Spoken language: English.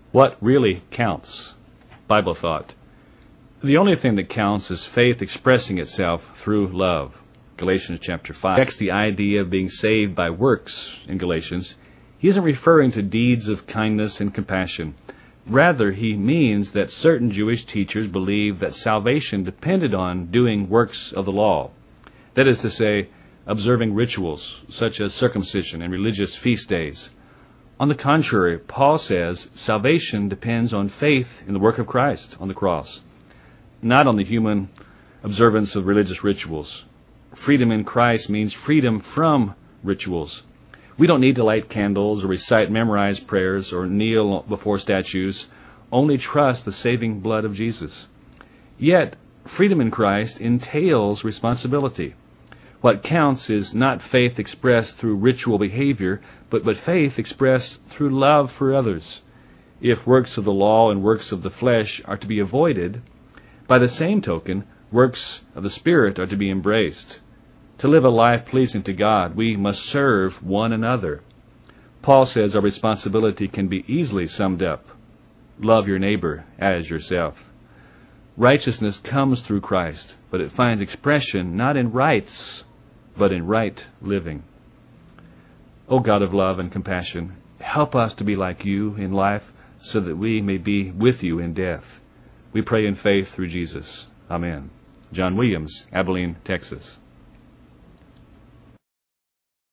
What really counts? Bible thought. The only thing that counts is faith expressing itself through love. Galatians chapter 5 rejects the idea of being saved by works in Galatians. He isn't referring to deeds of kindness and compassion. Rather, he means that certain Jewish teachers believed that salvation depended on doing works of the law. That is to say, observing rituals such as circumcision and religious feast days. On the contrary, Paul says salvation depends on faith in the work of Christ on the cross, not on the human observance of religious rituals. Freedom in Christ means freedom from rituals. We don't need to light candles or recite memorized prayers or kneel before statues, only trust the saving blood of Jesus. Yet, freedom in Christ entails responsibility. What counts is not faith expressed through ritual behavior, but faith expressed through love for others. If works of the law and works of the flesh are to be avoided, by the same token, works of the Spirit are to be embraced. To live a life pleasing to God, we must serve one another. Paul says our responsibility can be easily summed up. Love your neighbor as yourself. Righteousness comes through Christ, but it finds expression not in rites, but in right living. O God of love and compassion, help us to be like you in life so that we may be with you in death. We pray in faith through Jesus. Amen. John Williams, Abilene, Texas.